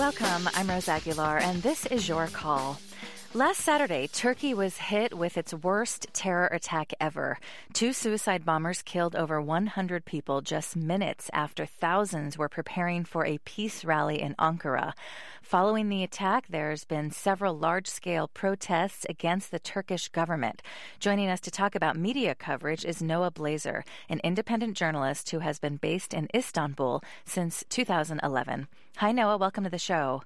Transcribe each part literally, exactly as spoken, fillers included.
Welcome, I'm Rose Aguilar, and this is Your Call. Last Saturday, Turkey was hit with its worst terror attack ever. Two suicide bombers killed over one hundred people just minutes after thousands were preparing for a peace rally in Ankara. Following the attack, there's been several large-scale protests against the Turkish government. Joining us to talk about media coverage is Noah Blazer, an independent journalist who has been based in Istanbul since two thousand eleven. Hi, Noah. Welcome to the show.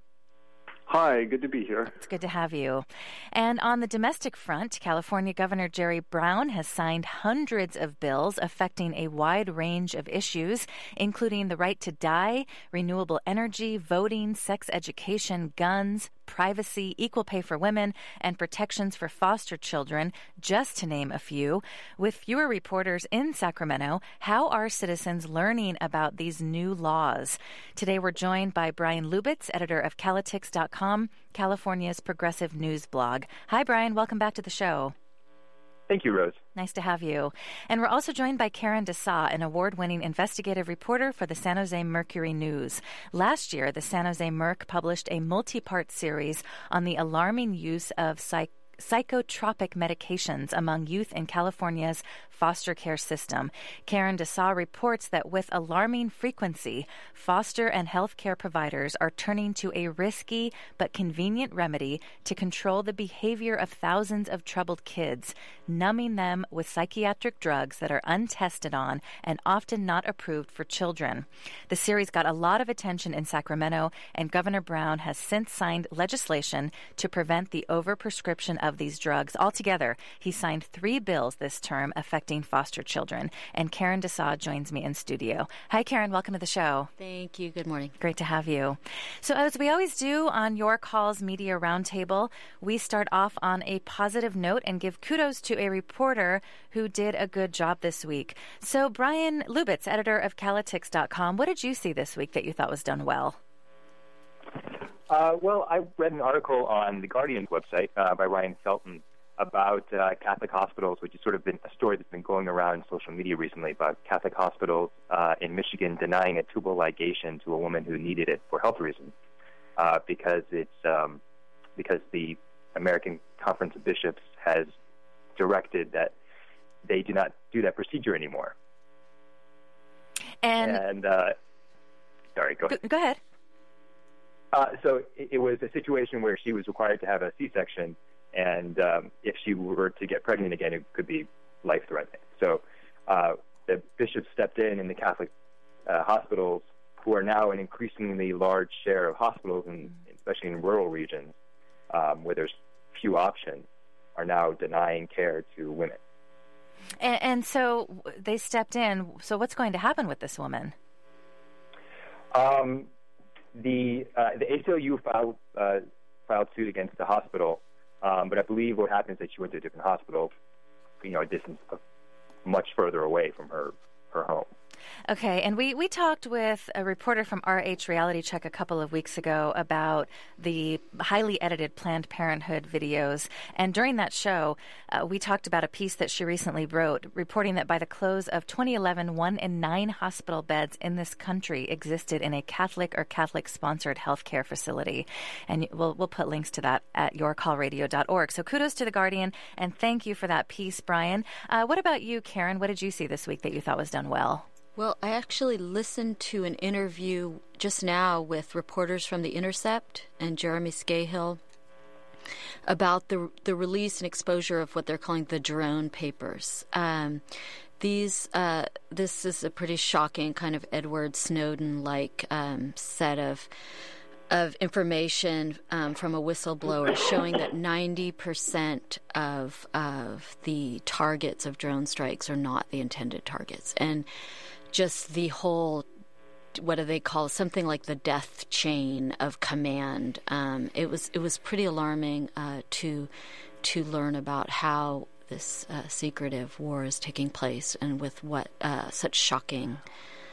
Hi, good to be here. It's good to have you. And on the domestic front, California Governor Jerry Brown has signed hundreds of bills affecting a wide range of issues, including the right to die, renewable energy, voting, sex education, guns, privacy, equal pay for women, and protections for foster children, just to name a few. With fewer reporters in Sacramento, how are citizens learning about these new laws? Today we're joined by Brian Lubitz, editor of Calitics dot com, California's progressive news blog. Hi, Brian. Welcome back to the show. Thank you, Rose. Nice to have you. And we're also joined by Karen DeSaw, an award-winning investigative reporter for the San Jose Mercury News. Last year, the San Jose Merc published a multi-part series on the alarming use of psych psychotropic medications among youth in California's foster care system. Karen DeSaw reports that with alarming frequency, foster and health care providers are turning to a risky but convenient remedy to control the behavior of thousands of troubled kids, numbing them with psychiatric drugs that are untested on and often not approved for children. The series got a lot of attention in Sacramento, and Governor Brown has since signed legislation to prevent the overprescription of these drugs. Altogether, he signed three bills this term affecting foster children. And Karen DeSaw joins me in studio. Hi, Karen. Welcome to the show. Thank you. Good morning. Great to have you. So as we always do on Your Call's Media Roundtable, we start off on a positive note and give kudos to a reporter who did a good job this week. So Brian Lubitz, editor of Calitics dot com, what did you see this week that you thought was done well? Uh, well, I read an article on the Guardian's website uh, by Ryan Felton about uh, Catholic hospitals, which has sort of been a story that's been going around social media recently about Catholic hospitals uh, in Michigan denying a tubal ligation to a woman who needed it for health reasons uh, because it's um, because the American Conference of Bishops has directed that they do not do that procedure anymore. And, and uh, sorry, go ahead. Go ahead. Uh, so it, it was a situation where she was required to have a C-section, and um, if she were to get pregnant again, it could be life-threatening. So uh, the bishops stepped in, and the Catholic uh, hospitals, who are now an increasingly large share of hospitals, in, especially in rural regions um, where there's few options, are now denying care to women. And, and so they stepped in. So what's going to happen with this woman? Um. The uh, the A C L U filed uh, filed suit against the hospital, um, but I believe what happened is that she went to a different hospital, you know, a distance of much further away from her her home. Okay, and we, we talked with a reporter from R H Reality Check a couple of weeks ago about the highly edited Planned Parenthood videos. And during that show, uh, we talked about a piece that she recently wrote, reporting that by the close of twenty eleven, one in nine hospital beds in this country existed in a Catholic or Catholic-sponsored healthcare facility. And we'll, we'll put links to that at your call radio dot org. So kudos to The Guardian, and thank you for that piece, Brian. Uh, what about you, Karen? What did you see this week that you thought was done well? Well, I actually listened to an interview just now with reporters from The Intercept and Jeremy Scahill about the the release and exposure of what they're calling the drone papers. Um, these uh, this is a pretty shocking kind of Edward Snowden-like um, set of of information um, from a whistleblower showing that ninety percent of of the targets of drone strikes are not the intended targets, and just the whole, what do they call, something like the death chain of command. Um, it was it was pretty alarming uh, to to learn about how this uh, secretive war is taking place, and with what uh, such shocking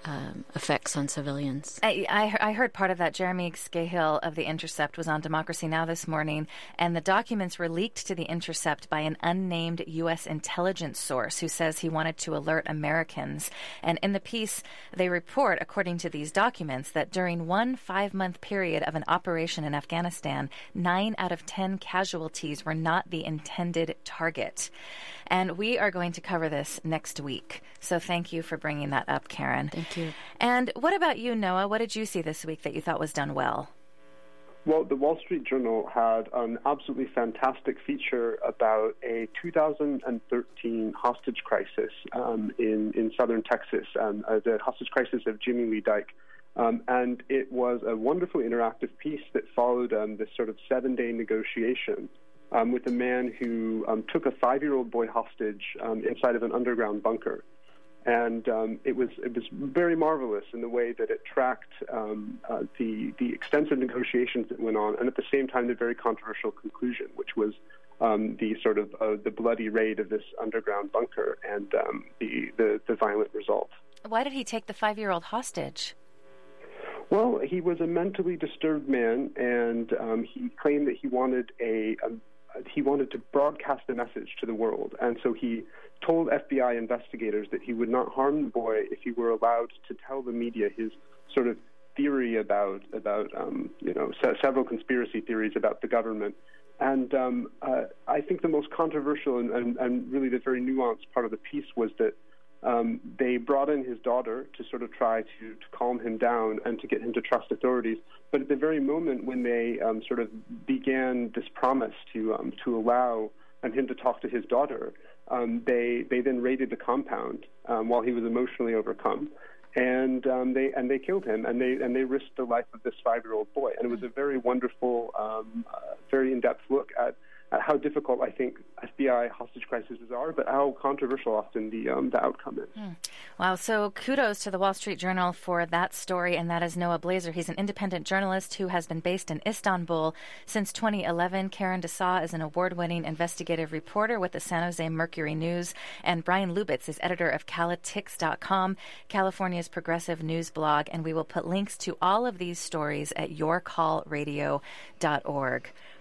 um, effects on civilians. I, I, I heard part of that. Jeremy Scahill of The Intercept was on Democracy Now! This morning, and the documents were leaked to The Intercept by an unnamed U S intelligence source who says he wanted to alert Americans. And in the piece, they report, according to these documents, that during one five-month period of an operation in Afghanistan, nine out of ten casualties were not the intended target. And we are going to cover this next week. So thank you for bringing that up, Karen. Thank you. And what about you, Noah? What did you see this week that you thought was done well? Well, the Wall Street Journal had an absolutely fantastic feature about a two thousand thirteen hostage crisis um, in, in southern Texas, um, uh, the hostage crisis of Jimmy Lee Dyke. Um, and it was a wonderfully interactive piece that followed um, this sort of seven-day negotiation um, with a man who um, took a five-year-old boy hostage um, inside of an underground bunker. And um, it was it was very marvelous in the way that it tracked um, uh, the the extensive negotiations that went on, and at the same time the very controversial conclusion, which was um, the sort of uh, the bloody raid of this underground bunker and um, the, the the violent result. Why did he take the five-year-old hostage? Well, he was a mentally disturbed man, and um, he claimed that he wanted a, a he wanted to broadcast a message to the world, and so he told F B I investigators that he would not harm the boy if he were allowed to tell the media his sort of theory about about um, you know se- several conspiracy theories about the government. And um, uh, I think the most controversial and, and, and really the very nuanced part of the piece was that um, they brought in his daughter to sort of try to, to calm him down and to get him to trust authorities. But at the very moment when they um, sort of began this promise to um, to allow and him to talk to his daughter, um, they they then raided the compound um, while he was emotionally overcome, and um, they and they killed him, and they and they risked the life of this five-year-old boy. And it was a very wonderful, um, uh, very in-depth look at. at how difficult I think F B I hostage crises are, but how controversial often the um, the outcome is. Mm. Wow, so kudos to the Wall Street Journal for that story, and that is Noah Blazer. He's an independent journalist who has been based in Istanbul since twenty eleven. Karen DeSaw is an award-winning investigative reporter with the San Jose Mercury News, and Brian Lubitz is editor of Calitix dot com, California's progressive news blog, and we will put links to all of these stories at your call radio dot org.